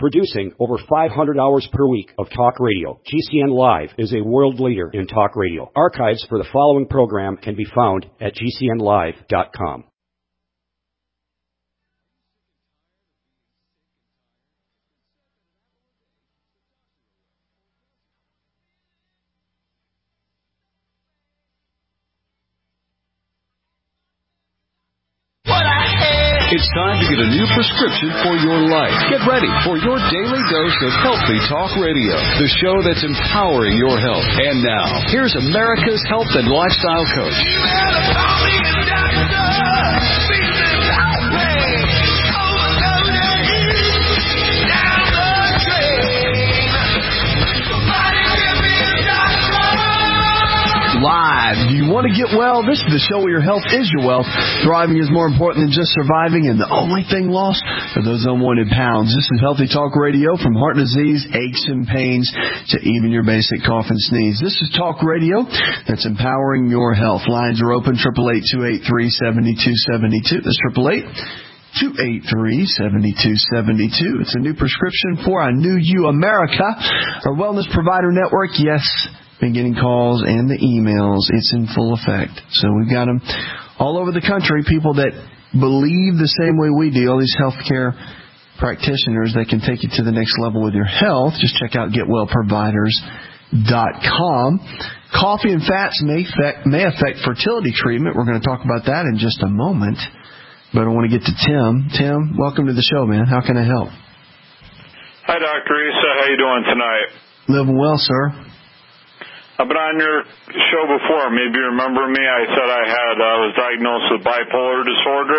Producing over 500 hours per week of talk radio, GCN Live is a world leader in talk radio. Archives for the following program can be found at GCNlive.com. It's time to get a new prescription for your life. Get ready for your daily dose of Healthy Talk Radio, the show that's empowering your health. And now, here's America's health and lifestyle coach. Live. Do you want to get well? This is the show where your health is your wealth. Thriving is more important than just surviving, and the only thing lost are those unwanted pounds. This is Healthy Talk Radio, from heart disease, aches and pains, to even your basic cough and sneeze. This is talk radio that's empowering your health. Lines are open, 888-283-7272. That's 888-283-7272. It's a new prescription for a new you, America. Our wellness provider network, yes, been getting calls and the emails. It's in full effect. So we've got them all over the country, people that believe the same way we do, all these healthcare practitioners that can take you to the next level with your health. Just check out GetWellProviders.com. Coffee and fats may affect fertility treatment. We're going to talk about that in just a moment. But I want to get to Tim. Tim, welcome to the show, man. How can I help? Hi, Dr. Issa. How you doing tonight? Living well, sir. I've been on your show before. Maybe you remember me. I said I was diagnosed with bipolar disorder.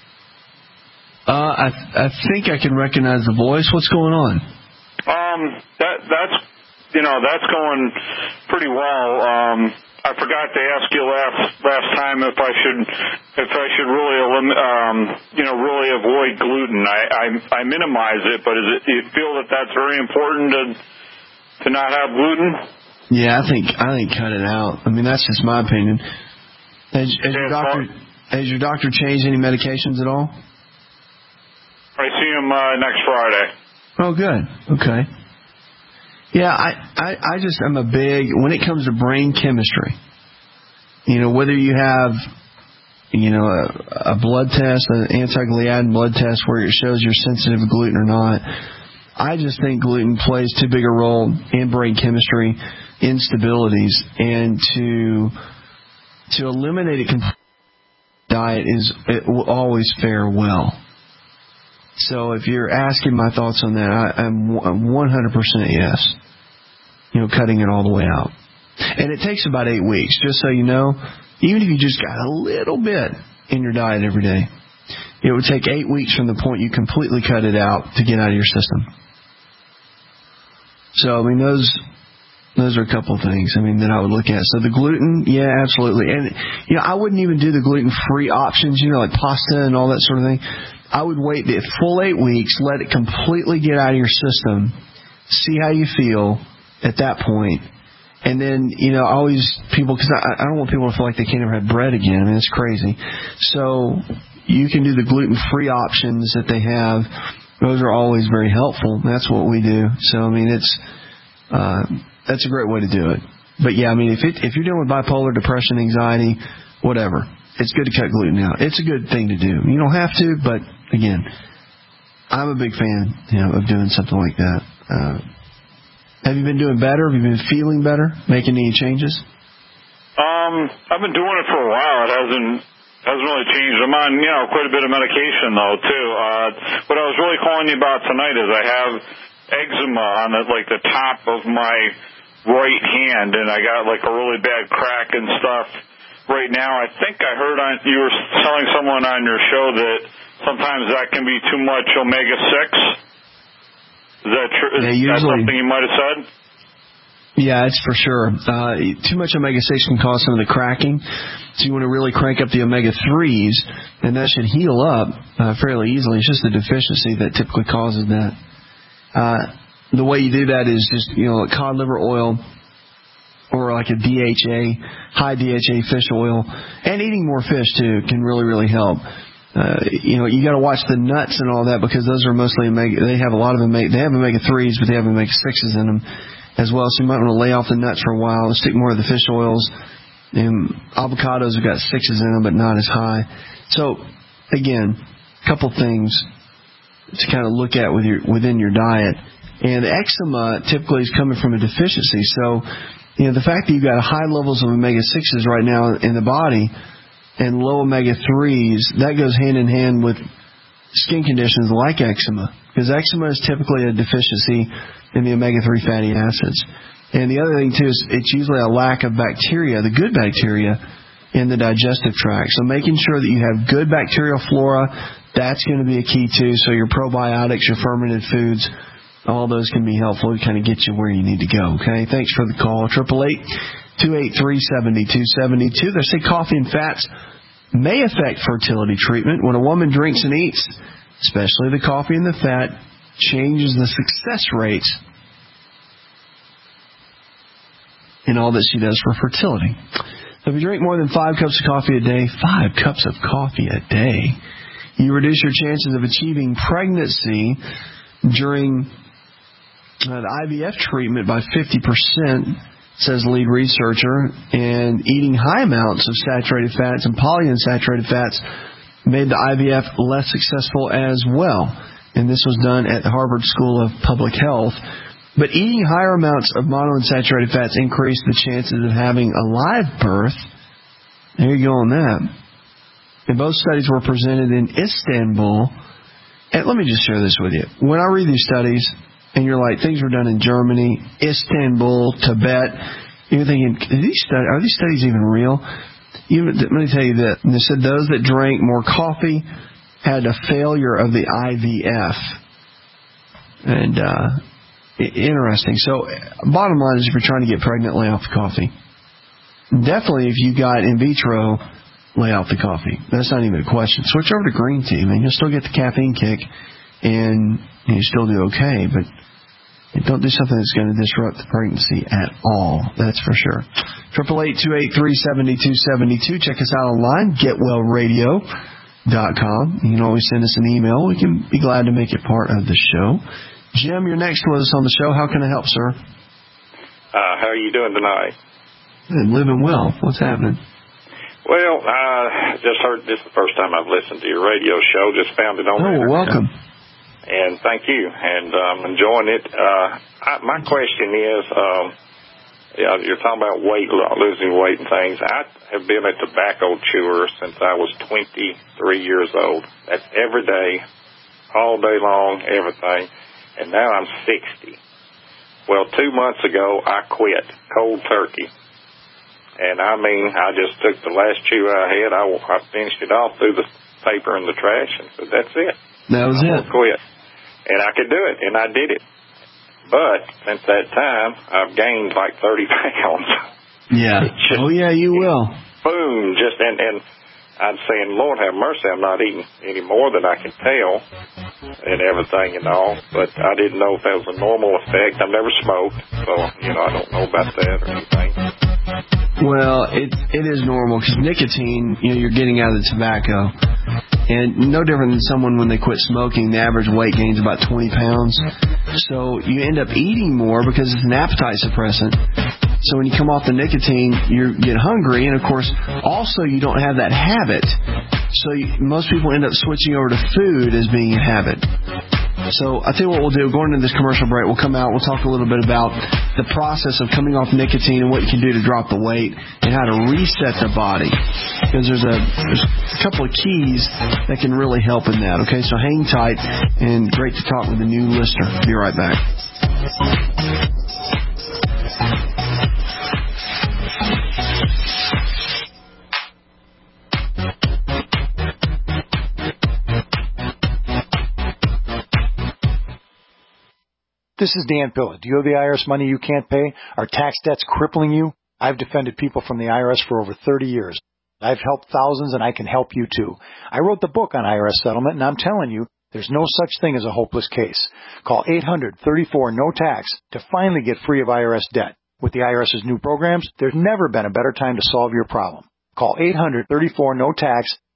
I think I can recognize the voice. What's going on? That's going pretty well. I forgot to ask you last time if I should really really avoid gluten. I minimize it, but do you feel that that's very important to not have gluten? Yeah, I think cut it out. I mean, that's just my opinion. Has your doctor changed any medications at all? I see him next Friday. Oh, good. Okay. Yeah, I'm a big, when it comes to brain chemistry, whether you have, a blood test, an anti-gliadin blood test where it shows you're sensitive to gluten or not, I just think gluten plays too big a role in brain chemistry instabilities, and to eliminate it completely, diet it will always fare well. So if you're asking my thoughts on that, I'm 100% yes. Cutting it all the way out. And it takes about 8 weeks, just so you know. Even if you just got a little bit in your diet every day, it would take 8 weeks from the point you completely cut it out to get out of your system. So, I mean, those are a couple of things, that I would look at. So the gluten, yeah, absolutely. And, I wouldn't even do the gluten-free options, like pasta and all that sort of thing. I would wait the full 8 weeks, let it completely get out of your system, see how you feel at that point. And then, always people, because I don't want people to feel like they can't ever have bread again. It's crazy. So you can do the gluten-free options that they have. Those are always very helpful. That's what we do. So, that's a great way to do it. But yeah, if you're dealing with bipolar, depression, anxiety, whatever, it's good to cut gluten out. It's a good thing to do. You don't have to, but again, I'm a big fan, of doing something like that. Have you been doing better? Have you been feeling better? Making any changes? I've been doing it for a while. It hasn't really changed. I'm on, quite a bit of medication though too. What I was really calling you about tonight is I have eczema on the top of my right hand, and I got a really bad crack and stuff right now. I think I heard you were telling someone on your show that sometimes that can be too much omega-6. Is that true? Yeah, is that something you might have said? Yeah, it's for sure. Too much omega-6 can cause some of the cracking, so you want to really crank up the omega-3s, and that should heal up fairly easily. It's just the deficiency that typically causes that. The way you do that is just, cod liver oil or like a DHA, high DHA fish oil, and eating more fish too can really, really help. You got to watch the nuts and all that, because those are mostly they have a lot of they have omega-3s, but they have omega-6s in them as well. So you might want to lay off the nuts for a while and stick more of the fish oils. And avocados have got 6s in them, but not as high. So again, a couple things to kind of look at within your diet. And eczema typically is coming from a deficiency. So, the fact that you've got high levels of omega-6s right now in the body and low omega-3s, that goes hand in hand with skin conditions like eczema, because eczema is typically a deficiency in the omega-3 fatty acids. And the other thing, too, is it's usually a lack of bacteria, the good bacteria, in the digestive tract. So making sure that you have good bacterial flora, that's going to be a key, too. So your probiotics, your fermented foods, all those can be helpful to kind of get you where you need to go, okay? Thanks for the call. 888-283-7272. They say coffee and fats may affect fertility treatment. When a woman drinks and eats, especially the coffee and the fat, changes the success rates in all that she does for fertility. So if you drink more than 5 cups of coffee a day, 5 cups of coffee a day, you reduce your chances of achieving pregnancy during the IVF treatment by 50%, says lead researcher. And eating high amounts of saturated fats and polyunsaturated fats made the IVF less successful as well. And this was done at the Harvard School of Public Health. But eating higher amounts of monounsaturated fats increased the chances of having a live birth. There you go on that. And both studies were presented in Istanbul. And let me just share this with you. When I read these studies, and you're like, things were done in Germany, Istanbul, Tibet, you're thinking, are these studies even real? Let me tell you that. They said those that drank more coffee had a failure of the IVF. And interesting. So, bottom line is, if you're trying to get pregnant, lay off the coffee. Definitely, if you got in vitro, lay off the coffee. That's not even a question. Switch over to green tea. I mean, you'll still get the caffeine kick, and you still do okay, but don't do something that's going to disrupt the pregnancy at all. That's for sure. 888-283-7272. Check us out online, getwellradio.com. You can always send us an email. We can be glad to make it part of the show. Jim, you're next with us on the show. How can I help, sir? How are you doing tonight? Living well. What's happening? Well, I just heard this the first time I've listened to your radio show. Just found it on the internet. Welcome. And thank you. And I'm enjoying it. My question is, you're talking about losing weight and things. I have been a tobacco chewer since I was 23 years old. That's every day, all day long, everything. And now I'm 60. Well, 2 months ago, I quit cold turkey. And I mean, I just took the last chew I had. I finished it off, threw the paper in the trash, and said, that's it. That was it. Quit. And I could do it, and I did it. But since that time, I've gained like 30 pounds. Yeah. Yeah, you will. Boom. And I'm saying, Lord have mercy, I'm not eating any more than I can tell and everything and all. But I didn't know if that was a normal effect. I've never smoked, so, I don't know about that or anything. Well, it is normal, because nicotine, you're getting out of the tobacco. And no different than someone when they quit smoking, the average weight gains about 20 pounds. So you end up eating more because it's an appetite suppressant. So when you come off the nicotine, you get hungry. And, of course, also you don't have that habit. So most people end up switching over to food as being a habit. So I tell you what we'll do. Going into this commercial break, we'll come out. We'll talk a little bit about the process of coming off nicotine and what you can do to drop the weight and how to reset the body. Because there's a couple of keys that can really help in that. Okay, so hang tight, and great to talk with a new listener. Be right back. This is Dan Pilla. Do you have the IRS money you can't pay? Are tax debts crippling you? I've defended people from the IRS for over 30 years. I've helped thousands, and I can help you too. I wrote the book on IRS settlement, and I'm telling you, there's no such thing as a hopeless case. Call 800-34-NO-TAX to finally get free of IRS debt. With the IRS's new programs, there's never been a better time to solve your problem. Call 800-34-NO-TAX.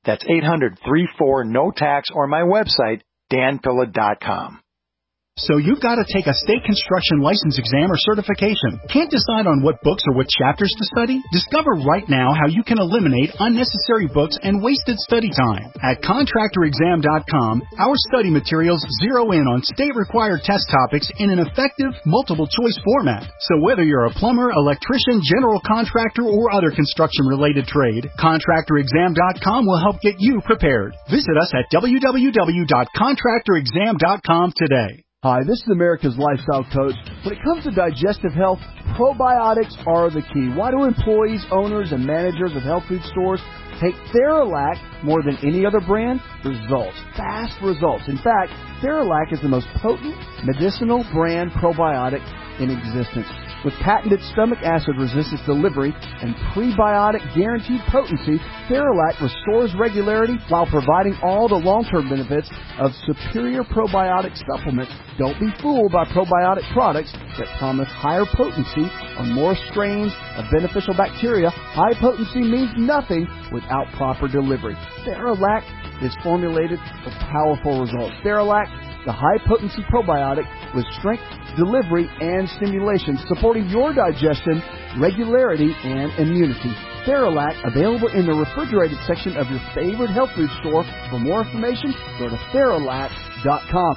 That's 800-34-NO-TAX or my website, danpilla.com. So you've got to take a state construction license exam or certification. Can't decide on what books or what chapters to study? Discover right now how you can eliminate unnecessary books and wasted study time. At contractorexam.com, our study materials zero in on state-required test topics in an effective, multiple-choice format. So whether you're a plumber, electrician, general contractor, or other construction-related trade, contractorexam.com will help get you prepared. Visit us at www.contractorexam.com today. Hi, this is America's Lifestyle Coach. When it comes to digestive health, probiotics are the key. Why do employees, owners, and managers of health food stores take Theralac more than any other brand? Results. Fast results. In fact, Theralac is the most potent medicinal brand probiotic in existence. With patented stomach acid resistance delivery and prebiotic guaranteed potency, Theralac restores regularity while providing all the long-term benefits of superior probiotic supplements. Don't be fooled by probiotic products that promise higher potency on more strains of beneficial bacteria. High potency means nothing without proper delivery. Theralac is formulated for powerful results. Theralac, the high-potency probiotic with strength, delivery, and stimulation, supporting your digestion, regularity, and immunity. Theralac, available in the refrigerated section of your favorite health food store. For more information, go to Theralac.com.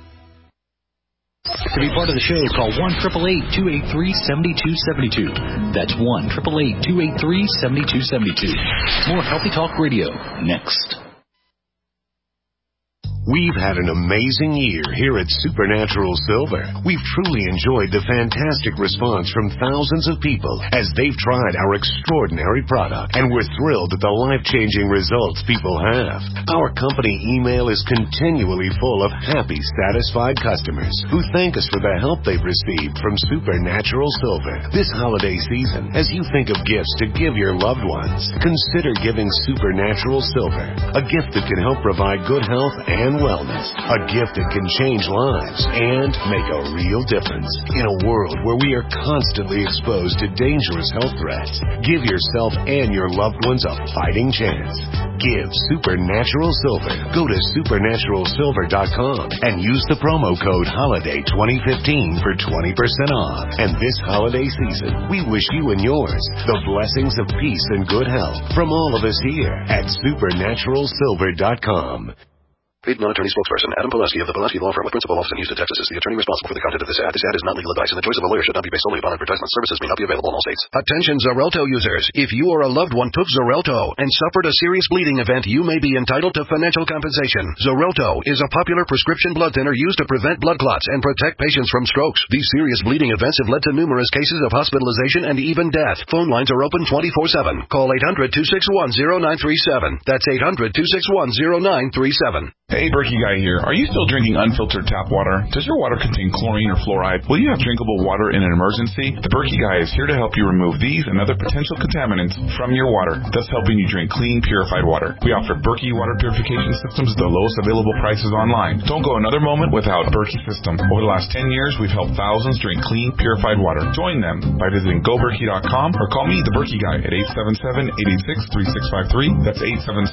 To be part of the show, call 1-888-283-7272. That's 1-888-283-7272. More Healthy Talk Radio next. We've had an amazing year here at Supernatural Silver. We've truly enjoyed the fantastic response from thousands of people as they've tried our extraordinary product, and we're thrilled at the life-changing results people have. Our company email is continually full of happy, satisfied customers who thank us for the help they've received from Supernatural Silver. This holiday season, as you think of gifts to give your loved ones, consider giving Supernatural Silver, a gift that can help provide good health and wellness, a gift that can change lives and make a real difference. In a world where we are constantly exposed to dangerous health threats, give yourself and your loved ones a fighting chance. Give Supernatural Silver. Go to supernaturalsilver.com and use the promo code HOLIDAY2015 for 20% off. And this holiday season, we wish you and yours the blessings of peace and good health from all of us here at supernaturalsilver.com. Paid non-attorney spokesperson Adam Pileski of the Pileski Law Firm with principal office in Houston, Texas is the attorney responsible for the content of this ad. This ad is not legal advice, and the choice of a lawyer should not be based solely upon advertisement. Services may not be available in all states. Attention Xarelto users. If you or a loved one took Xarelto and suffered a serious bleeding event, you may be entitled to financial compensation. Xarelto is a popular prescription blood thinner used to prevent blood clots and protect patients from strokes. These serious bleeding events have led to numerous cases of hospitalization and even death. Phone lines are open 24/7. Call 800-261-0937. That's 800-261-0937. Hey, Berkey Guy here. Are you still drinking unfiltered tap water? Does your water contain chlorine or fluoride? Will you have drinkable water in an emergency? The Berkey Guy is here to help you remove these and other potential contaminants from your water, thus helping you drink clean, purified water. We offer Berkey water purification systems at the lowest available prices online. Don't go another moment without Berkey system. Over the last 10 years, we've helped thousands drink clean, purified water. Join them by visiting goberkey.com or call me, the Berkey Guy, at 877-886-3653. That's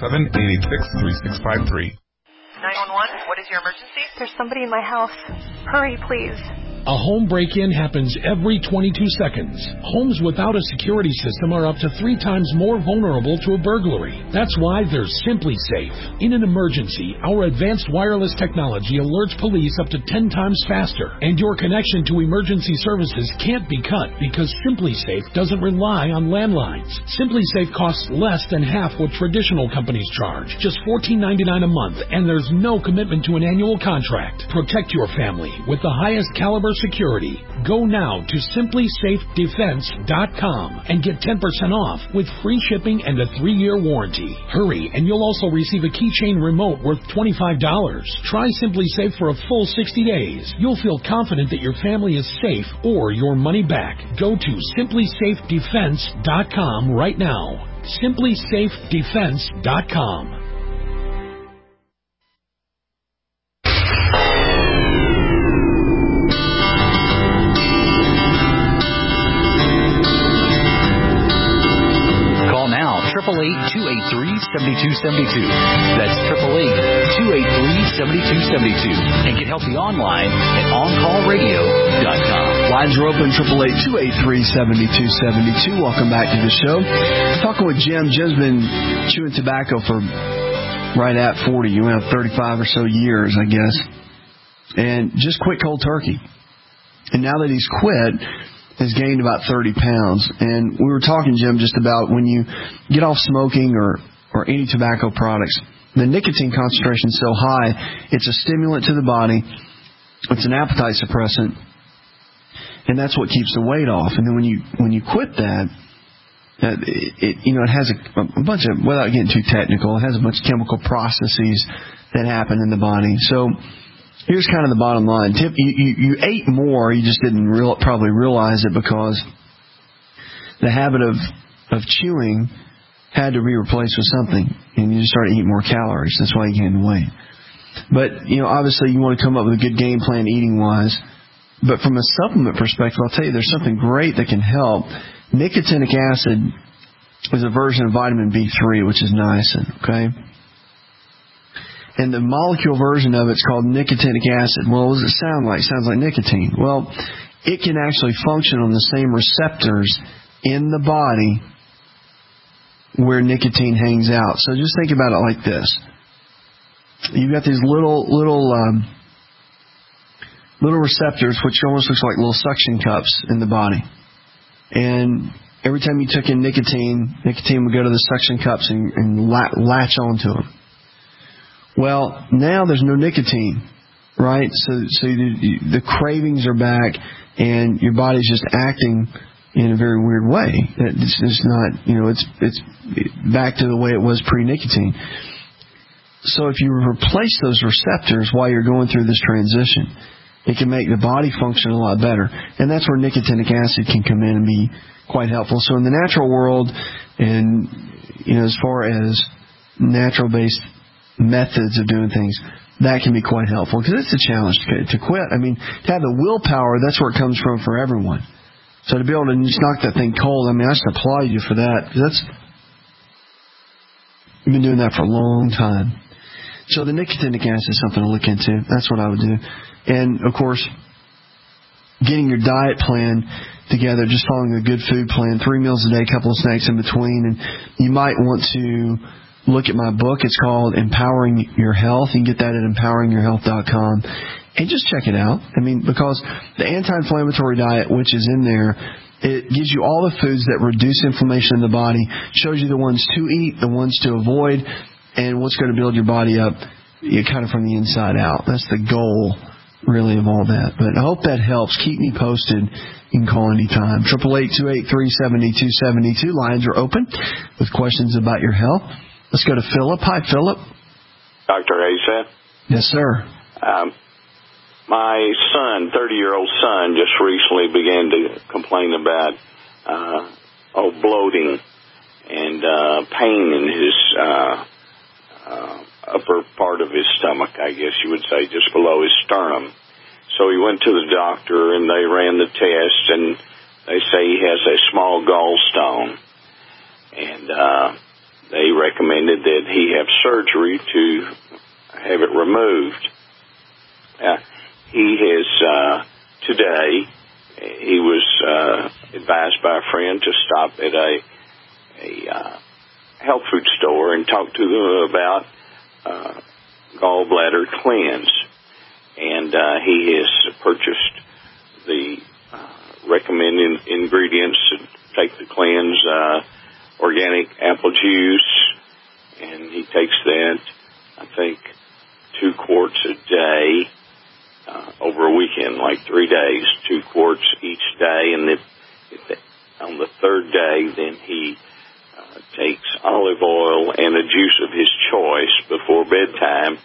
877-886-3653. 911, what is your emergency? There's somebody in my house. Hurry, please. A home break-in happens every 22 seconds. Homes without a security system are up to 3 times more vulnerable to a burglary. That's why there's SimpliSafe. In an emergency, our advanced wireless technology alerts police up to 10 times faster, and your connection to emergency services can't be cut because SimpliSafe doesn't rely on landlines. SimpliSafe costs less than half what traditional companies charge, just $14.99 a month, and there's no commitment to an annual contract. Protect your family with the highest caliber security. Go now to simplysafedefense.com and get 10% off with free shipping and a 3-year warranty. Hurry, and you'll also receive a keychain remote worth $25. Try SimpliSafe for a full 60 days. You'll feel confident that your family is safe or your money back. Go to simplysafedefense.com right now. simplysafedefense.com. 888-283-7272. That's 888-283-7272. And get healthy online at OnCallRadio.com. Lines are open, 888-283-7272. Welcome back to the show. Talking with Jim. Jim's been chewing tobacco for right at 40. You went 35 or so years, I guess. And just quit cold turkey. And now that he's quit, has gained about 30 pounds. And we were talking, Jim, just about when you get off smoking or any tobacco products, the nicotine concentration is so high, it's a stimulant to the body. It's an appetite suppressant. And that's what keeps the weight off. And then when you quit that, it has a bunch of, without getting too technical, it has a bunch of chemical processes that happen in the body. So here's kind of the bottom line. You ate more, you just didn't probably realize it because the habit of chewing had to be replaced with something, and you just started eating more calories. That's why you gained weight. But, obviously you want to come up with a good game plan eating-wise. But from a supplement perspective, I'll tell you there's something great that can help. Nicotinic acid is a version of vitamin B3, which is niacin, okay? And the molecule version of it's called nicotinic acid. Well, what does it sound like? It sounds like nicotine. Well, it can actually function on the same receptors in the body where nicotine hangs out. So just think about it like this. You've got these little receptors, which almost looks like little suction cups in the body. And every time you took in nicotine would go to the suction cups and latch onto them. Well, now there's no nicotine, right? So the cravings are back, and your body's just acting in a very weird way. It's just not, it's back to the way it was pre-nicotine. So if you replace those receptors while you're going through this transition, it can make the body function a lot better. And that's where nicotinic acid can come in and be quite helpful. So in the natural world, and as far as natural-based methods of doing things, that can be quite helpful, because it's a challenge to quit. I mean, to have the willpower, that's where it comes from for everyone. So to be able to just knock that thing cold, I just applaud you for that, because you've been doing that for a long time. So the nicotinic acid is something to look into. That's what I would do. And, of course, getting your diet plan together, just following a good food plan, 3 meals a day, a couple of snacks in between. And you might want to look at my book. It's called Empowering Your Health. You can get that at empoweringyourhealth.com. And just check it out. Because the anti-inflammatory diet, which is in there, it gives you all the foods that reduce inflammation in the body, shows you the ones to eat, the ones to avoid, and what's going to build your body up kind of from the inside out. That's the goal, really, of all that. But I hope that helps. Keep me posted. You can call anytime. 888-283-7272. Lines are open with questions about your health. Let's go to Philip. Hi, Philip. Dr. Asa? Yes, sir. My son, 30-year-old son, just recently began to complain about bloating and pain in his upper part of his stomach, I guess you would say, just below his sternum. So he went to the doctor, and they ran the test, and they say he has a small gallstone. And they recommended that he have surgery to have it removed. He has, today, he was advised by a friend to stop at a health food store and talk to them about gallbladder cleanse. And he has purchased the recommended ingredients to take the cleanse, organic apple juice, and he takes that, I think, 2 quarts a day over a weekend, like 3 days, 2 quarts each day. And on the 3rd day, then he takes olive oil and a juice of his choice before bedtime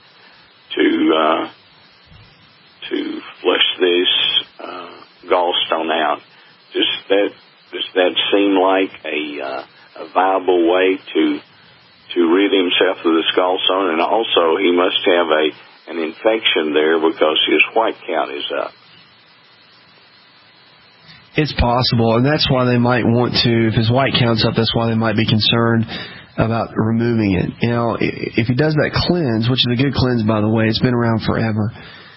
to flush this gallstone out. Does that seem like a viable way to rid himself of this gallstone? And also, he must have an infection there because his white count is up. It's possible, and that's why they might want to, if his white count's up, that's why they might be concerned about removing it. You know, if he does that cleanse, which is a good cleanse, by the way, it's been around forever.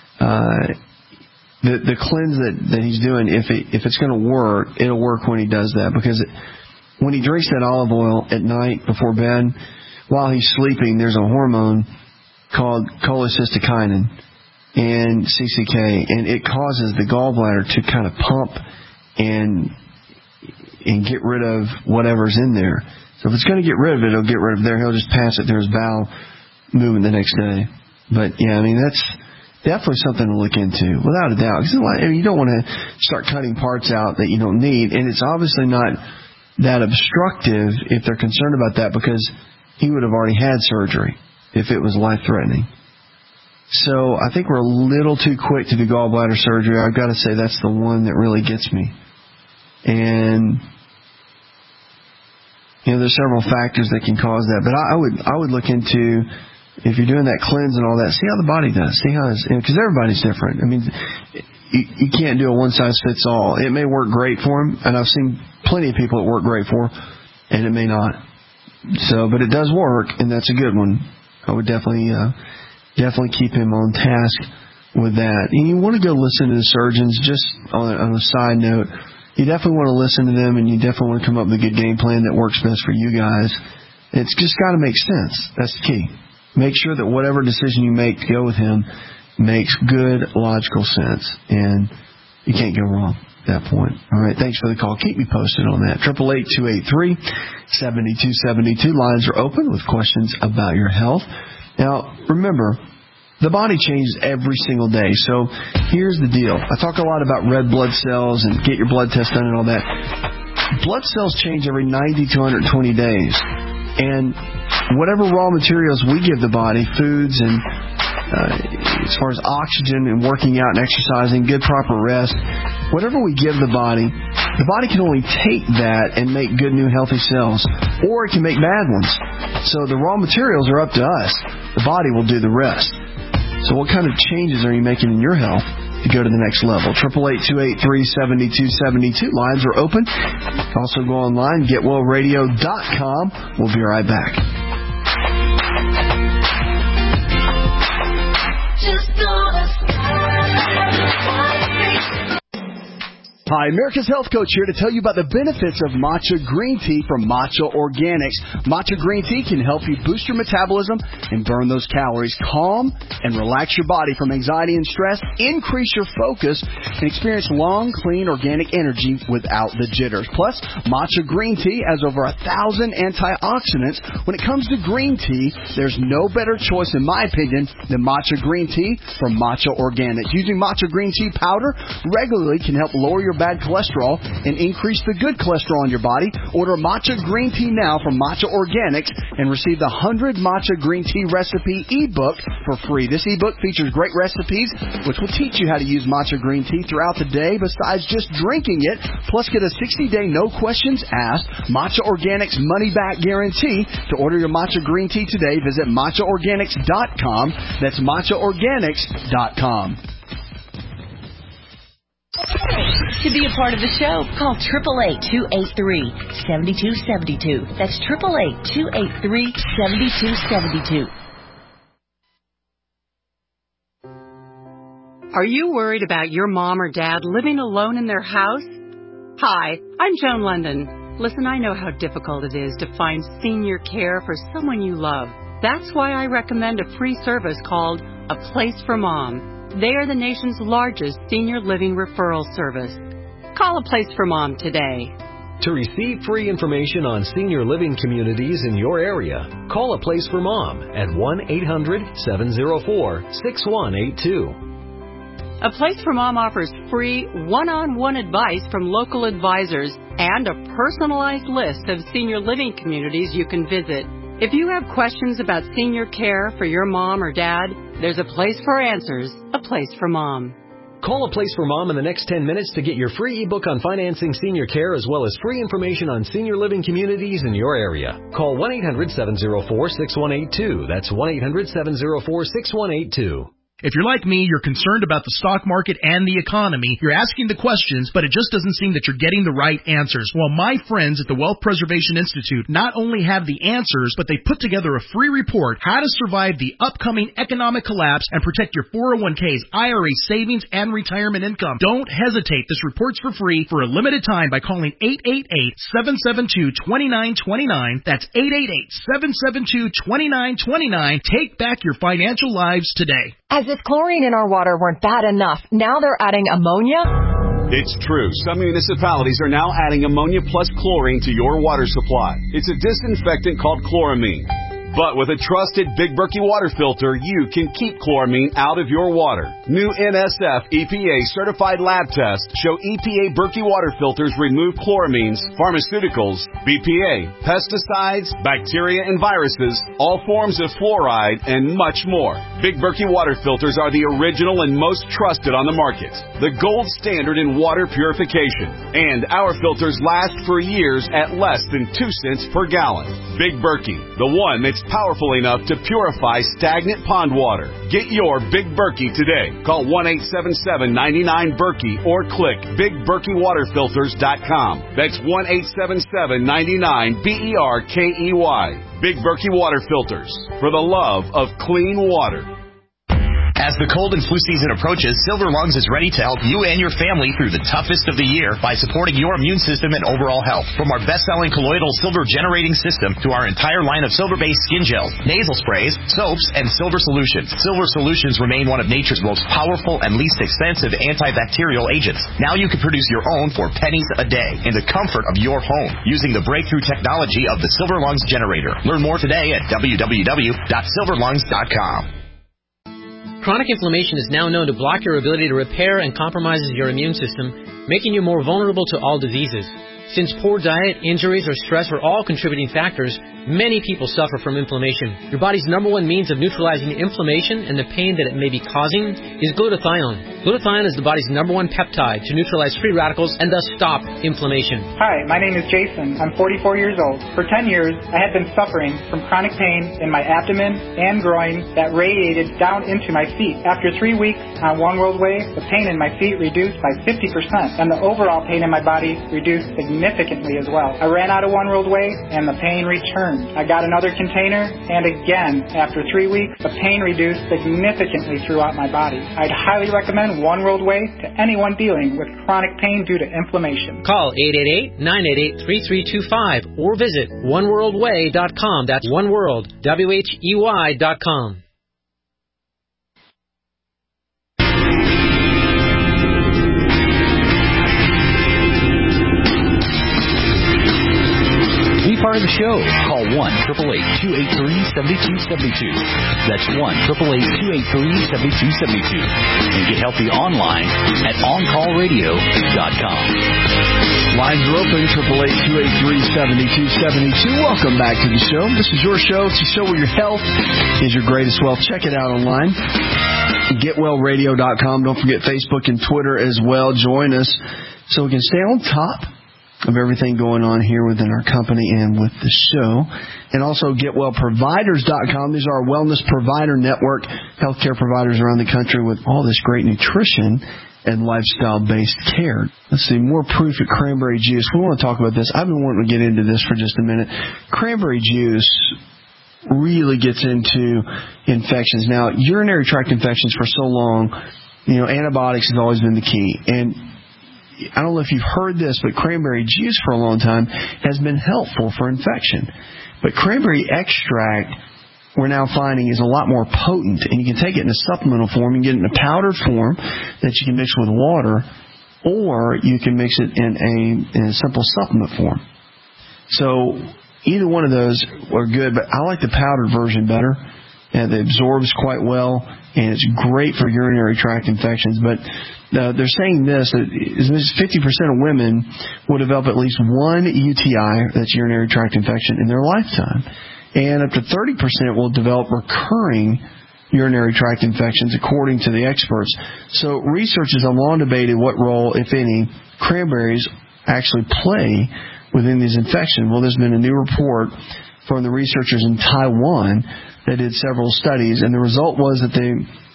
The cleanse that he's doing, if it's going to work, it'll work when he does that, because when he drinks that olive oil at night before bed, while he's sleeping, there's a hormone called cholecystokinin and CCK, and it causes the gallbladder to kind of pump and get rid of whatever's in there. So if it's going to get rid of it, it'll get rid of it there. He'll just pass it through his bowel movement the next day. But, yeah, I mean, that's definitely something to look into, without a doubt. Because you don't want to start cutting parts out that you don't need. And it's obviously not that obstructive if they're concerned about that, because he would have already had surgery if it was life-threatening. So I think we're a little too quick to do gallbladder surgery. I've got to say that's the one that really gets me. And, you know, there's several factors that can cause that. But I would look into, if you're doing that cleanse and all that, see how the body does. See how it's, because everybody's different. I mean, you can't do a one-size-fits-all. It may work great for him, and I've seen plenty of people it work great for, and it may not. So, but it does work, and that's a good one. I would definitely keep him on task with that. And you want to go listen to the surgeons. Just on a side note, you definitely want to listen to them, and you definitely want to come up with a good game plan that works best for you guys. It's just got to make sense. That's the key. Make sure that whatever decision you make to go with him makes good, logical sense, and you can't go wrong at that point. All right, thanks for the call. Keep me posted on that. 888-283-7272. Lines are open with questions about your health. Now, remember, the body changes every single day. So here's the deal. I talk a lot about red blood cells and get your blood test done and all that. Blood cells change every 90 to 120 days. And whatever raw materials we give the body, foods and as far as oxygen and working out and exercising, good proper rest, whatever we give the body can only take that and make good new healthy cells, or it can make bad ones. So the raw materials are up to us. The body will do the rest. So what kind of changes are you making in your health to go to the next level? 888-283-7272. Lines are open. Also go online, getwellradio.com. We'll be right back. Hi, America's Health Coach here to tell you about the benefits of matcha green tea from Matcha Organics. Matcha green tea can help you boost your metabolism and burn those calories, calm and relax your body from anxiety and stress, increase your focus, and experience long, clean, organic energy without the jitters. Plus, matcha green tea has over 1,000 antioxidants. When it comes to green tea, there's no better choice, in my opinion, than matcha green tea from Matcha Organics. Using matcha green tea powder regularly can help lower your bad cholesterol and increase the good cholesterol in your body. Order matcha green tea now from Matcha Organics and receive the 100 matcha green tea recipe ebook for free. This ebook features great recipes which will teach you how to use matcha green tea throughout the day besides just drinking it. Plus, get a 60-day no questions asked Matcha Organics money back guarantee. To order your matcha green tea today, visit matchaorganics.com. That's matchaorganics.com. To be a part of the show, call 888-283-7272. That's 888-283-7272. Are you worried about your mom or dad living alone in their house? Hi, I'm Joan London. Listen, I know how difficult it is to find senior care for someone you love. That's why I recommend a free service called A Place for Mom. They are the nation's largest senior living referral service. Call A Place for Mom today. To receive free information on senior living communities in your area, call A Place for Mom at 1-800-704-6182. A Place for Mom offers free one-on-one advice from local advisors and a personalized list of senior living communities you can visit. If you have questions about senior care for your mom or dad, there's a place for answers, A Place for Mom. Call A Place for Mom in the next 10 minutes to get your free ebook on financing senior care as well as free information on senior living communities in your area. Call 1-800-704-6182. That's 1-800-704-6182. If you're like me, you're concerned about the stock market and the economy. You're asking the questions, but it just doesn't seem that you're getting the right answers. Well, my friends at the Wealth Preservation Institute not only have the answers, but they put together a free report, How to Survive the Upcoming Economic Collapse and Protect Your 401ks, IRA savings, and retirement income. Don't hesitate. This report's for free for a limited time by calling 888-772-2929. That's 888-772-2929. Take back your financial lives today. As if chlorine in our water weren't bad enough, now they're adding ammonia? It's true. Some municipalities are now adding ammonia plus chlorine to your water supply. It's a disinfectant called chloramine. But with a trusted Big Berkey water filter, you can keep chloramine out of your water. New NSF EPA certified lab tests show EPA Berkey water filters remove chloramines, pharmaceuticals, BPA, pesticides, bacteria and viruses, all forms of fluoride, and much more. Big Berkey water filters are the original and most trusted on the market. The gold standard in water purification. And our filters last for years at less than 2 cents per gallon. Big Berkey, the one that's powerful enough to purify stagnant pond water. Get your Big Berkey today. Call 1-877-99-BERKEY or click BigBerkeyWaterFilters.com. That's 1-877-99-BERKEY. Big Berkey Water Filters, for the love of clean water. As the cold and flu season approaches, Silver Lungs is ready to help you and your family through the toughest of the year by supporting your immune system and overall health. From our best-selling colloidal silver generating system to our entire line of silver-based skin gels, nasal sprays, soaps, and silver solutions. Silver solutions remain one of nature's most powerful and least expensive antibacterial agents. Now you can produce your own for pennies a day in the comfort of your home using the breakthrough technology of the Silver Lungs generator. Learn more today at www.silverlungs.com. Chronic inflammation is now known to block your ability to repair and compromises your immune system, making you more vulnerable to all diseases. Since poor diet, injuries, or stress are all contributing factors, many people suffer from inflammation. Your body's number one means of neutralizing inflammation and the pain that it may be causing is glutathione. Glutathione is the body's number one peptide to neutralize free radicals and thus stop inflammation. Hi, my name is Jason. I'm 44 years old. For 10 years, I had been suffering from chronic pain in my abdomen and groin that radiated down into my feet. After 3 weeks on One World Way, the pain in my feet reduced by 50%, and the overall pain in my body reduced significantly as well. I ran out of One World Way, and the pain returned. I got another container, and again, after 3 weeks, the pain reduced significantly throughout my body. I'd highly recommend One World Way to anyone dealing with chronic pain due to inflammation. Call 888-988-3325 or visit oneworldway.com. That's oneworld, WHEY.com. Be part of the show. Call 1-888-283-7272. That's 1-888-283-7272. And get healthy online at OnCallRadio.com. Lines are open, 888-283-7272. Welcome back to the show. This is your show. It's a show where your health is your greatest wealth. Check it out online. GetWellRadio.com. Don't forget Facebook and Twitter as well. Join us so we can stay on top of everything going on here within our company and with the show. And also GetWellProviders.com. These are our wellness provider network, healthcare providers around the country with all this great nutrition and lifestyle-based care. Let's see, more proof at cranberry juice. We want to talk about this. I've been wanting to get into this for just a minute. Cranberry juice really gets into infections. Now, urinary tract infections for so long, antibiotics has always been the key. And I don't know if you've heard this, but cranberry juice for a long time has been helpful for infection. But cranberry extract, we're now finding, is a lot more potent, and you can take it in a supplemental form. You can get it in a powdered form that you can mix with water, or you can mix it in a simple supplement form. So either one of those are good, but I like the powdered version better. And it absorbs quite well, and it's great for urinary tract infections. But they're saying this, that as much as 50% of women will develop at least one UTI, that's urinary tract infection, in their lifetime. And up to 30% will develop recurring urinary tract infections, according to the experts. So researchers have long debated what role, if any, cranberries actually play within these infections. Well, there's been a new report from the researchers in Taiwan that did several studies, and the result was that they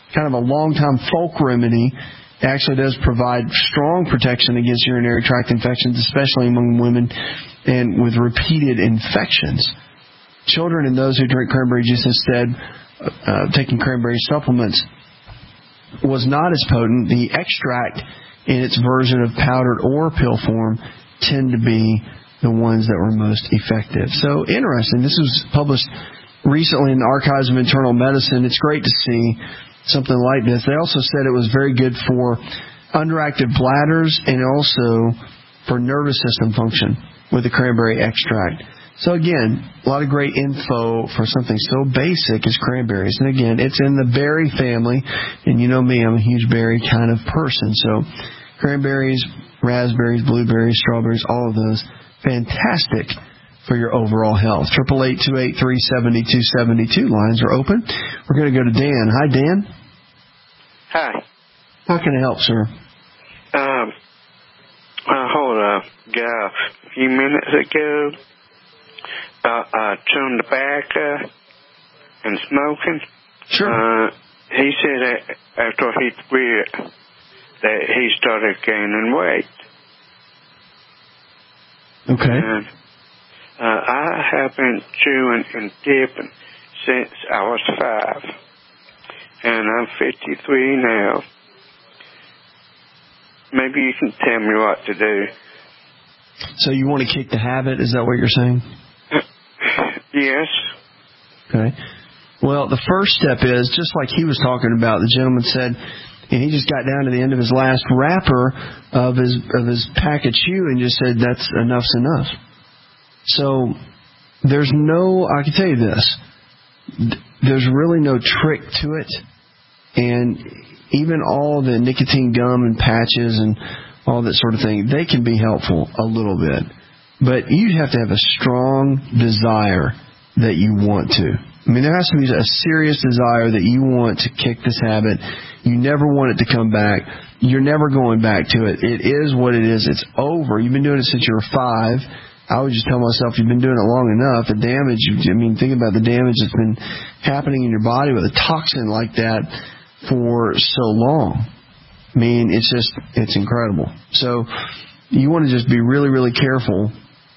kind of a long-time folk remedy. It actually does provide strong protection against urinary tract infections, especially among women and with repeated infections. Children and those who drink cranberry juice instead, taking cranberry supplements, was not as potent. The extract in its version of powdered or pill form tend to be the ones that were most effective. So interesting. This was published recently in the Archives of Internal Medicine. It's great to see something like this. They also said it was very good for underactive bladders and also for nervous system function with the cranberry extract. So again, a lot of great info for something so basic as cranberries. And again, it's in the berry family, and you know me, I'm a huge berry kind of person. So cranberries, raspberries, blueberries, strawberries, all of those, fantastic for your overall health. 888-283-7272 lines are open. We're going to go to Dan. Hi, Dan. Hi. How can I help, sir? Hold up, a few minutes ago about chewing tobacco and smoking. Sure. He said that after he quit that he started gaining weight. Okay. And I have been chewing and dipping since I was 5. And I'm 53 now. Maybe you can tell me what to do. So you want to kick the habit? Is that what you're saying? Yes. Okay. Well, the first step is, just like he was talking about, the gentleman said, and he just got down to the end of his last wrapper of his pack of chew and just said, that's enough's enough. So there's no, I can tell you this, there's really no trick to it. And even all the nicotine gum and patches and all that sort of thing, they can be helpful a little bit. But you have to have a strong desire that you want to. I mean, there has to be a serious desire that you want to kick this habit. You never want it to come back. You're never going back to it. It is what it is. It's over. You've been doing it since you were 5. I would just tell myself you've been doing it long enough. The damage, think about the damage that's been happening in your body with a toxin like that for so long. I mean, it's incredible. So you want to just be really, really careful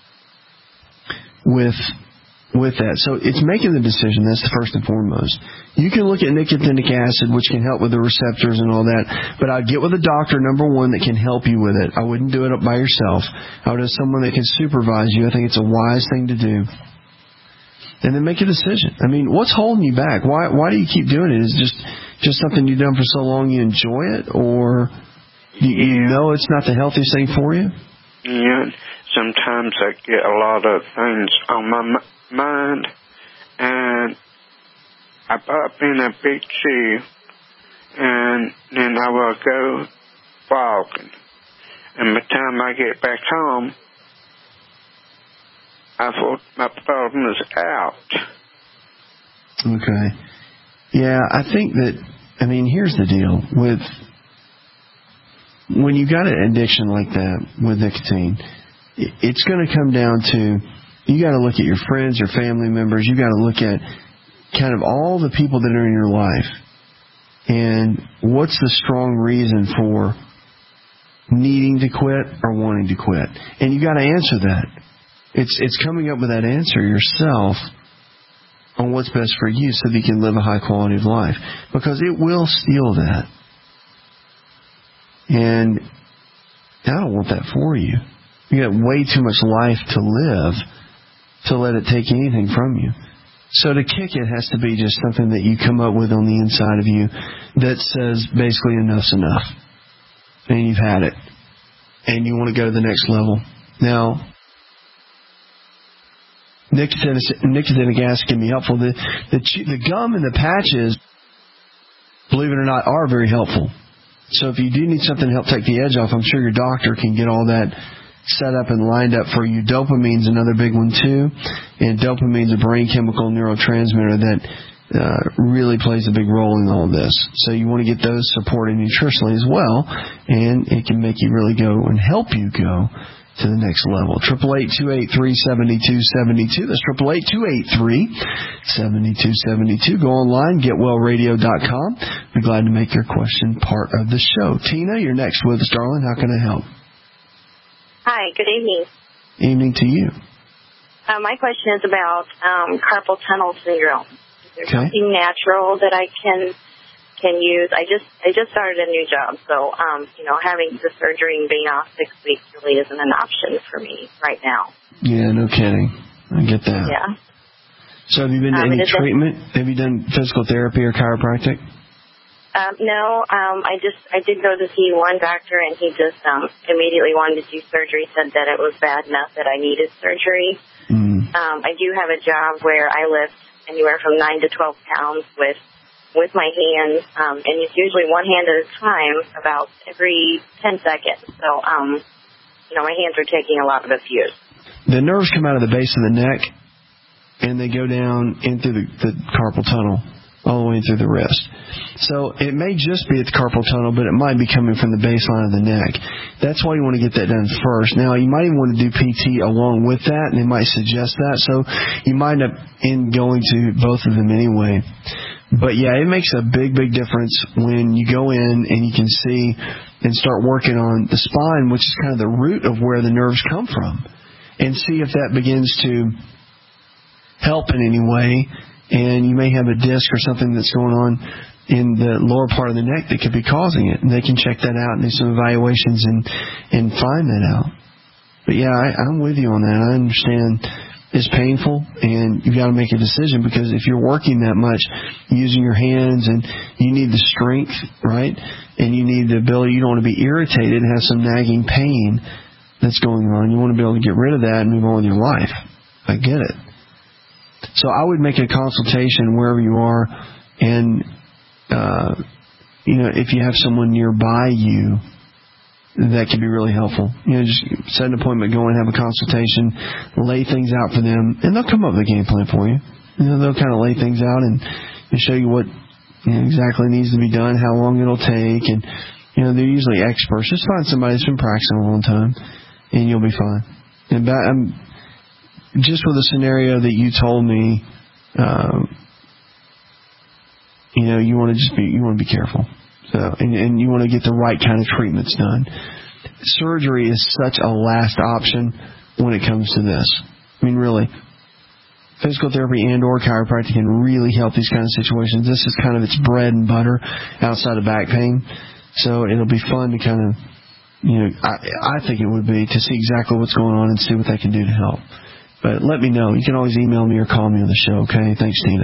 with that. So it's making the decision. That's the first and foremost. You can look at nicotinic acid, which can help with the receptors and all that, but I'd get with a doctor, number one, that can help you with it. I wouldn't do it by yourself. I would have someone that can supervise you. I think it's a wise thing to do. And then make a decision. I mean, what's holding you back? Why do you keep doing it? Is it just something you've done for so long you enjoy it, or you know it's not the healthiest thing for you? Yeah. Sometimes I get a lot of things on my mind, and I pop in a big chew, and then I will go walking. And by the time I get back home, I thought my problem is out. Okay. Yeah, I think that, here's the deal. When you got an addiction like that with nicotine, it's going to come down to, you got to look at your friends, your family members. You got to look at kind of all the people that are in your life. And what's the strong reason for needing to quit or wanting to quit? And you got to answer that. It's coming up with that answer yourself on what's best for you so that you can live a high quality of life. Because it will steal that. And I don't want that for you. You got way too much life to live to let it take anything from you. So to kick it has to be just something that you come up with on the inside of you that says basically enough's enough. And you've had it. And you want to go to the next level. Now, nicotinic acid can be helpful. The gum and the patches, believe it or not, are very helpful. So if you do need something to help take the edge off, I'm sure your doctor can get all that set up and lined up for you. Dopamine's another big one too, and dopamine's a brain chemical neurotransmitter that really plays a big role in all this. So you want to get those supported nutritionally as well, and it can make you really go and help you go to the next level. 888-283-7272. That's 888-283-7272. Go online, getwellradio.com. Be glad to make your question part of the show. Tina, you're next with us, darling. How can I help? Hi, good evening. Evening to you. My question is about carpal tunnel syndrome. Is there something natural that I can use? I just started a new job, so having the surgery and being off 6 weeks really isn't an option for me right now. Yeah, no kidding. I get that. Yeah. So have you been to any treatment? Have you done physical therapy or chiropractic? No. I did go to see one doctor, and he just immediately wanted to do surgery. Said that it was bad enough that I needed surgery. I do have a job where I lift anywhere from 9 to 12 pounds with my hands, and it's usually one hand at a time, about every 10 seconds. So, my hands are taking a lot of abuse. The nerves come out of the base of the neck, and they go down into the carpal tunnel, all the way through the wrist. So it may just be at the carpal tunnel, but it might be coming from the baseline of the neck. That's why you want to get that done first. Now, you might even want to do PT along with that, and they might suggest that. So you might end up going to both of them anyway. But, yeah, it makes a big, big difference when you go in and you can see and start working on the spine, which is kind of the root of where the nerves come from, and see if that begins to help in any way. And you may have a disc or something that's going on in the lower part of the neck that could be causing it. And they can check that out and do some evaluations and find that out. But, yeah, I'm with you on that. I understand it's painful, and you've got to make a decision, because if you're working that much using your hands, and you need the strength, right, and you need the ability, you don't want to be irritated and have some nagging pain that's going on. You want to be able to get rid of that and move on with your life. I get it. So I would make a consultation wherever you are, and, if you have someone nearby you, that can be really helpful. Just set an appointment, go and have a consultation, lay things out for them, and they'll come up with a game plan for you. They'll kind of lay things out and show you what exactly needs to be done, how long it'll take, and they're usually experts. Just find somebody that's been practicing a long time, and you'll be fine. And just with the scenario that you told me, you want to be careful. So, and you want to get the right kind of treatments done. Surgery is such a last option when it comes to this. I mean, really, physical therapy and or chiropractic can really help these kind of situations. This is kind of its bread and butter outside of back pain. So it'll be fun to kind of, I think it would be, to see exactly what's going on and see what they can do to help. But let me know. You can always email me or call me on the show, okay? Thanks, Tina.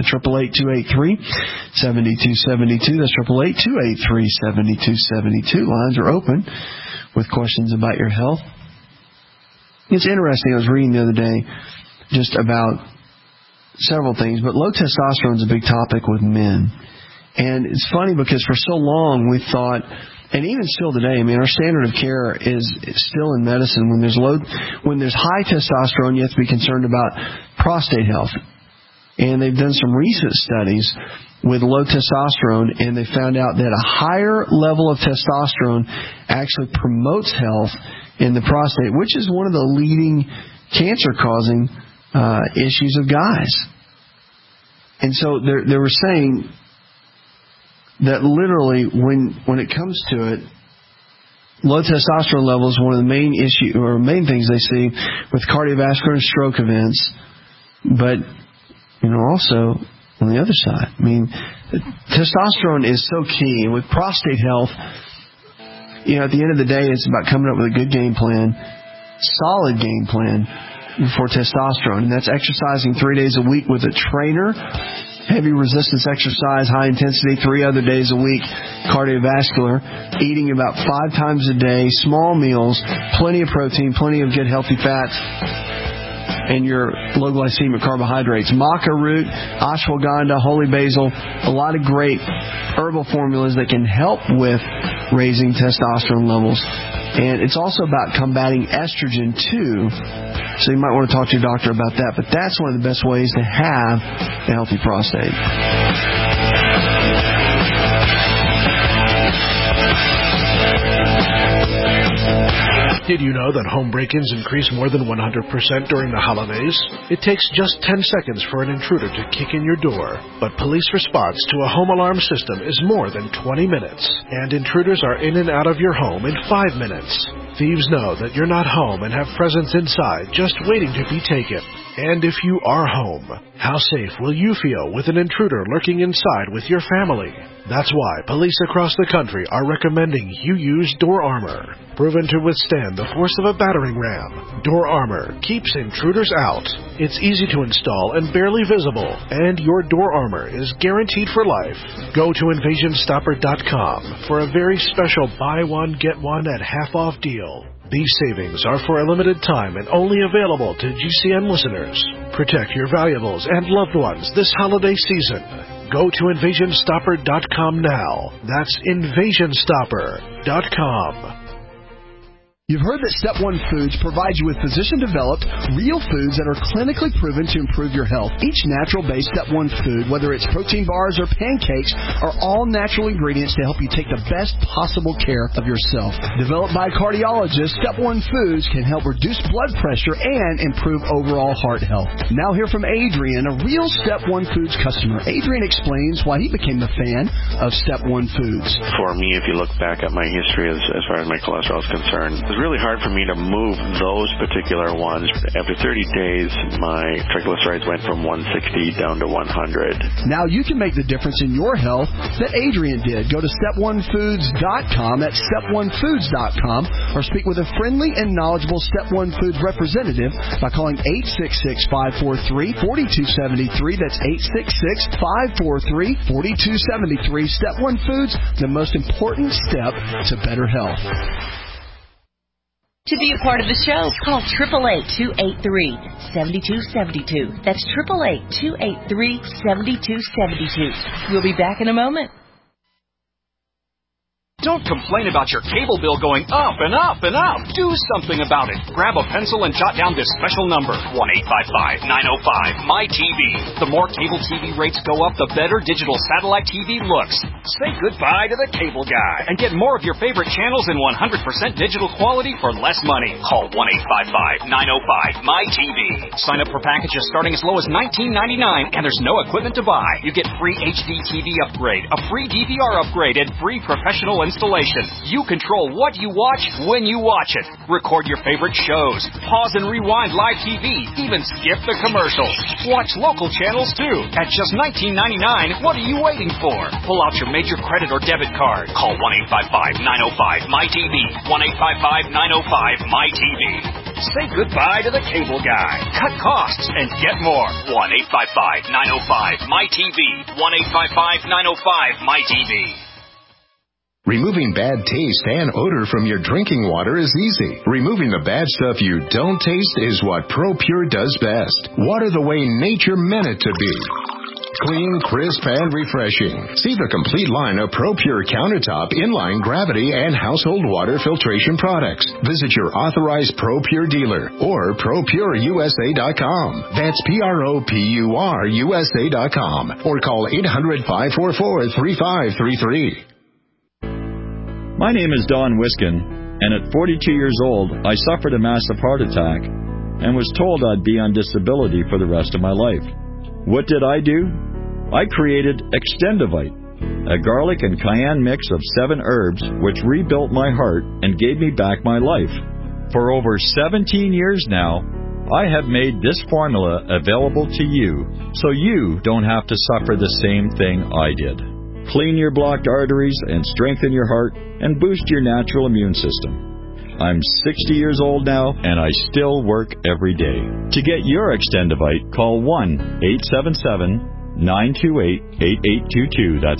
888-283-7272. That's 888-283-7272. Lines are open with questions about your health. It's interesting. I was reading the other day just about several things, but low testosterone is a big topic with men. And it's funny because for so long we thought, and even still today, I mean, our standard of care is still in medicine. When there's high testosterone, you have to be concerned about prostate health. And they've done some recent studies with low testosterone, and they found out that a higher level of testosterone actually promotes health in the prostate, which is one of the leading cancer-causing issues of guys. And so they were saying that literally when it comes to it, low testosterone level is one of the main things they see with cardiovascular and stroke events. But also on the other side, I mean, testosterone is so key. And with prostate health, at the end of the day, it's about coming up with a good game plan, solid game plan for testosterone, and that's exercising 3 days a week with a trainer. Heavy resistance exercise, high intensity, 3 other days a week, cardiovascular, eating about 5 times a day, small meals, plenty of protein, plenty of good healthy fats, and your low glycemic carbohydrates. Maca root, ashwagandha, holy basil, a lot of great herbal formulas that can help with raising testosterone levels. And it's also about combating estrogen too. So you might want to talk to your doctor about that. But that's one of the best ways to have a healthy prostate. Did you know that home break-ins increase more than 100% during the holidays? It takes just 10 seconds for an intruder to kick in your door. But police response to a home alarm system is more than 20 minutes. And intruders are in and out of your home in 5 minutes. Thieves know that you're not home and have presents inside just waiting to be taken. And if you are home, how safe will you feel with an intruder lurking inside with your family? That's why police across the country are recommending you use Door Armor. Proven to withstand the force of a battering ram, Door Armor keeps intruders out. It's easy to install and barely visible, and your Door Armor is guaranteed for life. Go to InvasionStopper.com for a very special buy one, get one at half-off deal. These savings are for a limited time and only available to GCN listeners. Protect your valuables and loved ones this holiday season. Go to InvasionStopper.com now. That's InvasionStopper.com. You've heard that Step 1 Foods provides you with physician-developed, real foods that are clinically proven to improve your health. Each natural-based Step 1 food, whether it's protein bars or pancakes, are all natural ingredients to help you take the best possible care of yourself. Developed by cardiologists, Step 1 Foods can help reduce blood pressure and improve overall heart health. Now hear from Adrian, a real Step 1 Foods customer. Adrian explains why he became a fan of Step 1 Foods. For me, if you look back at my history as far as my cholesterol is concerned, really hard for me to move those particular ones. After 30 days, my triglycerides went from 160 down to 100. Now you can make the difference in your health that Adrian did. Go to step1foods.com, that's step1foods.com, or speak with a friendly and knowledgeable Step 1 Foods representative by calling 866-543-4273. That's 866-543-4273. Step 1 Foods, the most important step to better health. To be a part of the show, call 888-283-7272. That's 888-283-7272. We'll be back in a moment. Don't complain about your cable bill going up and up and up. Do something about it. Grab a pencil and jot down this special number, 1-855-905-MY-TV. The more cable TV rates go up, the better digital satellite TV looks. Say goodbye to the cable guy and get more of your favorite channels in 100% digital quality for less money. Call 1-855-905-MY-TV. Sign up for packages starting as low as $19.99, and there's no equipment to buy. You get free HD TV upgrade, a free DVR upgrade, and free professional installation. You control what you watch when you watch it. Record your favorite shows. Pause and rewind live TV. Even skip the commercials. Watch local channels too. At just $19.99, what are you waiting for? Pull out your major credit or debit card. Call 1-855-905-MY-TV. 1-855-905-MY-TV. Say goodbye to the cable guy. Cut costs and get more. 1-855-905-MY-TV. 1-855-905-MY-TV. Removing bad taste and odor from your drinking water is easy. Removing the bad stuff you don't taste is what ProPure does best. Water the way nature meant it to be. Clean, crisp, and refreshing. See the complete line of ProPure countertop, inline, gravity, and household water filtration products. Visit your authorized ProPure dealer or ProPureUSA.com. That's ProPureUSA.com. Or call 800-544-3533. My name is Don Wiskin, and at 42 years old, I suffered a massive heart attack and was told I'd be on disability for the rest of my life. What did I do? I created Extendivite, a garlic and cayenne mix of 7 herbs which rebuilt my heart and gave me back my life. For over 17 years now, I have made this formula available to you so you don't have to suffer the same thing I did. Clean your blocked arteries and strengthen your heart and boost your natural immune system. I'm 60 years old now, and I still work every day. To get your Extendivite, call 1-877-928-8822. That's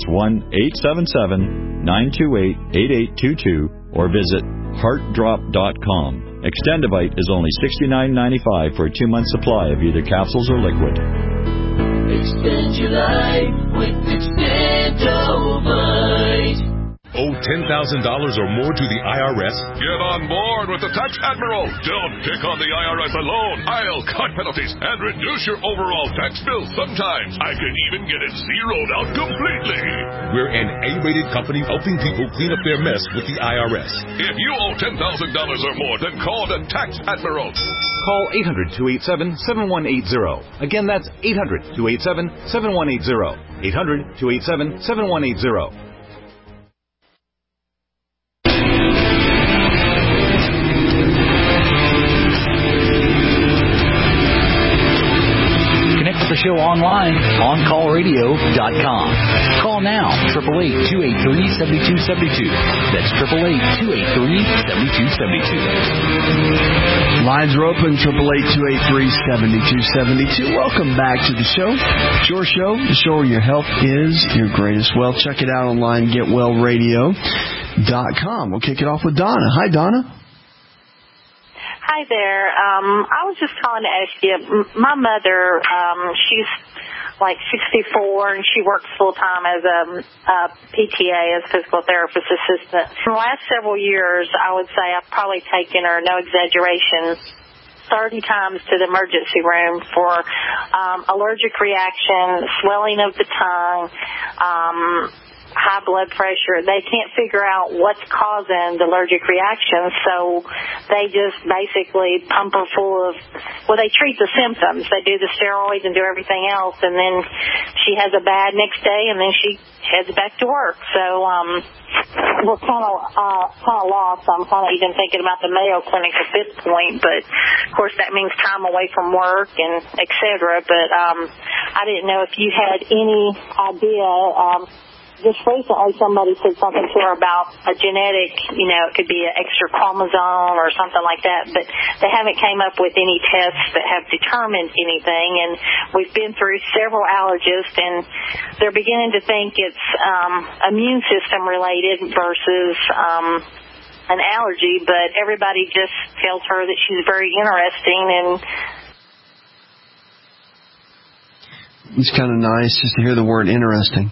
1-877-928-8822, or visit heartdrop.com. Extendivite is only $69.95 for a 2-month supply of either capsules or liquid. Extend your life with Extendovite. Owe $10,000 or more to the IRS? Get on board with the Tax Admiral. Don't pick on the IRS alone. I'll cut penalties and reduce your overall tax bill. Sometimes I can even get it zeroed out completely. We're an A-rated company helping people clean up their mess with the IRS. If you owe $10,000 or more, then call the Tax Admiral. Call 800-287-7180. Again, that's 800-287-7180. 800-287-7180. The show online, OnCallRadio.com. Call now, 888-283-7272. That's 888-283-7272. Lines are open, 888-283-7272. Welcome back to the show. It's your show, the show where your health is your greatest wealth. Check it out online, GetWellRadio.com. We'll kick it off with Donna. Hi, Donna. Hi there. I was just calling to ask you, my mother, she's like 64 and she works full time as a PTA, as physical therapist assistant. For the last several years, I would say I've probably taken her, no exaggeration, 30 times to the emergency room for allergic reaction, swelling of the tongue, high blood pressure. They can't figure out what's causing the allergic reaction, so they just basically pump her full of, well, they treat the symptoms. They do the steroids and do everything else, and then she has a bad next day, and then she heads back to work. So we're kind of lost. I'm kind of even thinking about the Mayo Clinic at this point, but of course that means time away from work and et cetera. But I didn't know if you had any idea. Just recently somebody said something to her about a genetic, it could be an extra chromosome or something like that, but they haven't came up with any tests that have determined anything, and we've been through several allergists, and they're beginning to think it's immune system related versus an allergy, but everybody just tells her that she's very interesting, and it's kind of nice just to hear the word interesting.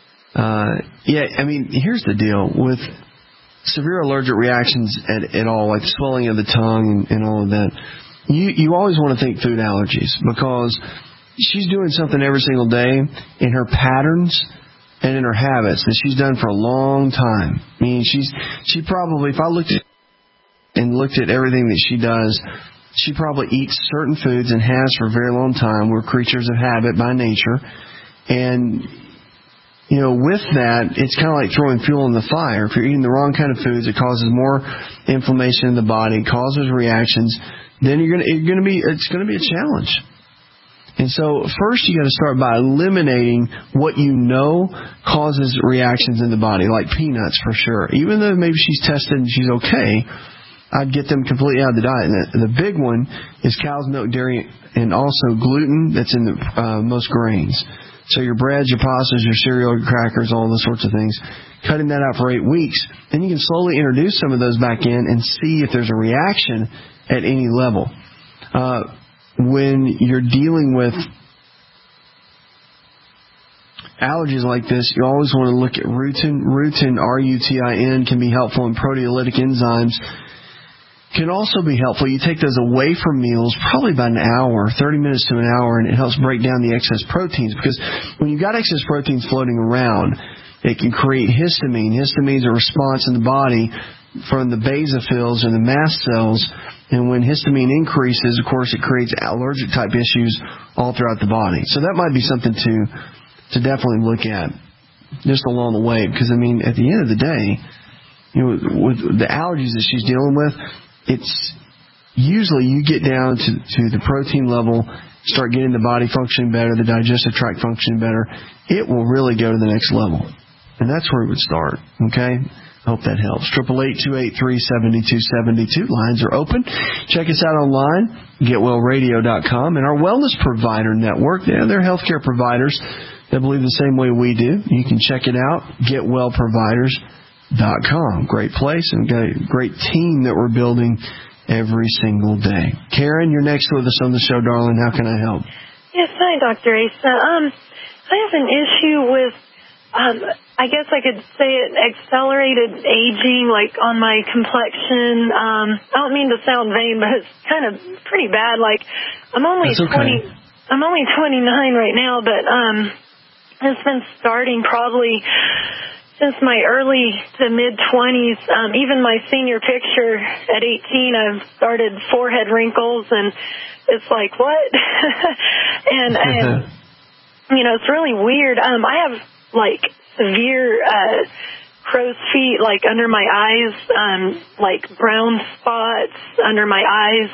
Here's the deal with severe allergic reactions at all, like swelling of the tongue and all of that. You always want to think food allergies, because she's doing something every single day in her patterns and in her habits that she's done for a long time. I mean, she probably, if I looked at everything that she does, she probably eats certain foods and has for a very long time. We're creatures of habit by nature, and with that, it's kind of like throwing fuel in the fire. If you're eating the wrong kind of foods, it causes more inflammation in the body, causes reactions. Then it's going to be a challenge. And so first you got to start by eliminating what causes reactions in the body, like peanuts for sure. Even though maybe she's tested and she's okay, I'd get them completely out of the diet. And the big one is cow's milk, dairy, and also gluten that's in most grains. So your breads, your pastas, your cereal, your crackers, all those sorts of things. Cutting that out for 8 weeks. Then you can slowly introduce some of those back in and see if there's a reaction at any level. When you're dealing with allergies like this, you always want to look at rutin. Rutin, R-U-T-I-N, can be helpful in proteolytic enzymes. Can also be helpful. You take those away from meals, probably about an hour, 30 minutes to an hour, and it helps break down the excess proteins. Because when you've got excess proteins floating around, it can create histamine. Histamine is a response in the body from the basophils and the mast cells. And when histamine increases, of course, it creates allergic type issues all throughout the body. So that might be something to definitely look at just along the way. Because, at the end of the day, with the allergies that she's dealing with, it's usually you get down to the protein level, start getting the body functioning better, the digestive tract functioning better, it will really go to the next level. And that's where it would start. Okay? I hope that helps. 888-283-7272. Lines are open. Check us out online, GetWellRadio.com, and our Wellness Provider Network. They're healthcare providers that believe the same way we do. You can check it out, GetWellProviders.com. Great place, and a great team that we're building every single day. Karen, you're next with us on the show, darling. How can I help? Yes, hi, Dr. Asa. I have an issue with I guess I could say it accelerated aging, like on my complexion. I don't mean to sound vain, but it's kind of pretty bad. Like I'm only 20. I'm only 29 right now, but it's been starting probably since my early to mid-20s. Even my senior picture at 18, I've started forehead wrinkles, and it's like, what? and it's really weird. I have like severe crow's feet, like under my eyes, like brown spots under my eyes,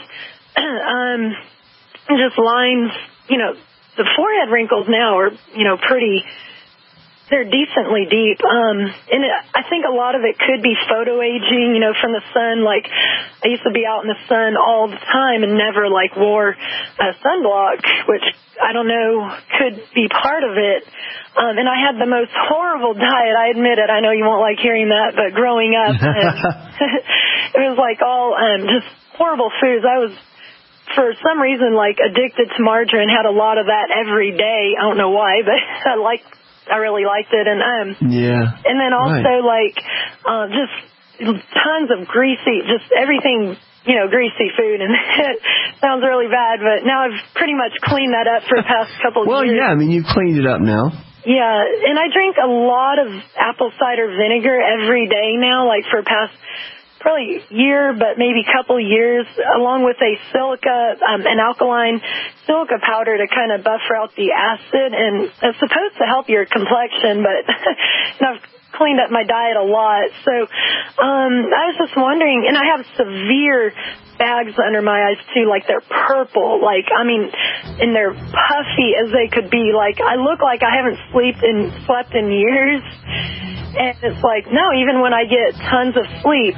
just lines. The forehead wrinkles now are, they're decently deep. And I think a lot of it could be photo aging, from the sun. Like I used to be out in the sun all the time and never like wore a sunblock, which I don't know could be part of it. And I had the most horrible diet. I admit it. I know you won't like hearing that, but growing up, it was like all just horrible foods. I was, for some reason, like addicted to margarine, had a lot of that every day. I don't know why, but I really liked it. And and then also just tons of greasy, just everything, greasy food. And it sounds really bad, but now I've pretty much cleaned that up for the past couple of years. Well, yeah, I mean, you've cleaned it up now. Yeah, and I drink a lot of apple cider vinegar every day now, like for past probably year, but maybe couple years, along with a silica, an alkaline silica powder to kind of buffer out the acid, and it's supposed to help your complexion, but I've cleaned up my diet a lot. So I was just wondering, and I have severe bags under my eyes too, like they're purple, and they're puffy as they could be. Like I look like I haven't slept in years. And it's like, no, even when I get tons of sleep,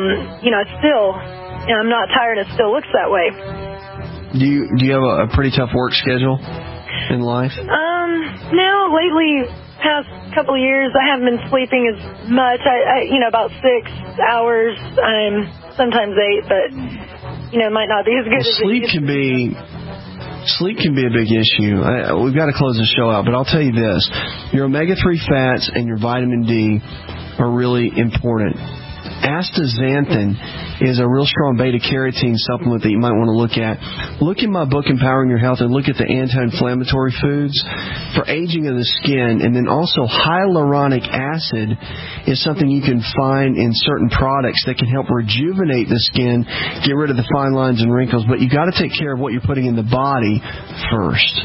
I'm not tired. It still looks that way. Do you have a pretty tough work schedule in life? No, lately, past couple of years, I haven't been sleeping as much. I about 6 hours, sometimes 8, but it might not be as good as sleep can be. Sleep can be a big issue. We've got to close the show out, but I'll tell you this. Your omega-3 fats and your vitamin D are really important. Astaxanthin is a real strong beta-carotene supplement that you might want to look at. Look in my book, Empowering Your Health, and look at the anti-inflammatory foods for aging of the skin. And then also hyaluronic acid is something you can find in certain products that can help rejuvenate the skin, get rid of the fine lines and wrinkles. But you got to take care of what you're putting in the body first.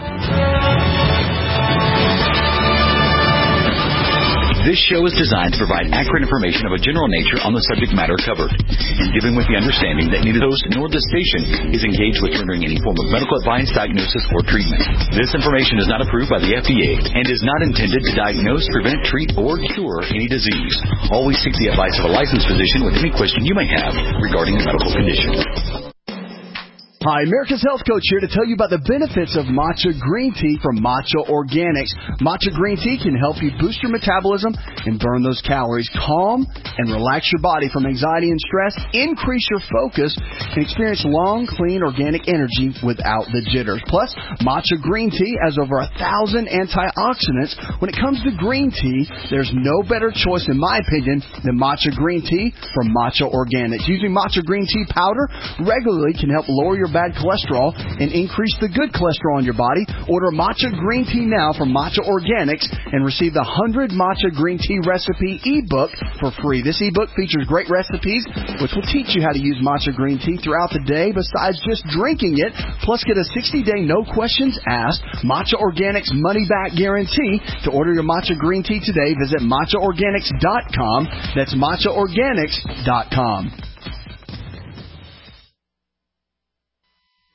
This show is designed to provide accurate information of a general nature on the subject matter covered, and given with the understanding that neither host nor the station is engaged with rendering any form of medical advice, diagnosis, or treatment. This information is not approved by the FDA and is not intended to diagnose, prevent, treat, or cure any disease. Always seek the advice of a licensed physician with any question you may have regarding a medical condition. Hi, America's Health Coach here to tell you about the benefits of matcha green tea from Matcha Organics. Matcha green tea can help you boost your metabolism and burn those calories, calm and relax your body from anxiety and stress, increase your focus, and experience long, clean, organic energy without the jitters. Plus, matcha green tea has over 1,000 antioxidants. When it comes to green tea, there's no better choice, in my opinion, than matcha green tea from Matcha Organics. Using matcha green tea powder regularly can help lower your bad cholesterol and increase the good cholesterol in your body. Order matcha green tea now from Matcha Organics and receive the 100 matcha green tea recipe ebook for free. This ebook features great recipes which will teach you how to use matcha green tea throughout the day besides just drinking it. Plus, get a 60-day no questions asked Matcha Organics money back guarantee. To order your matcha green tea today, visit matchaorganics.com. That's matchaorganics.com.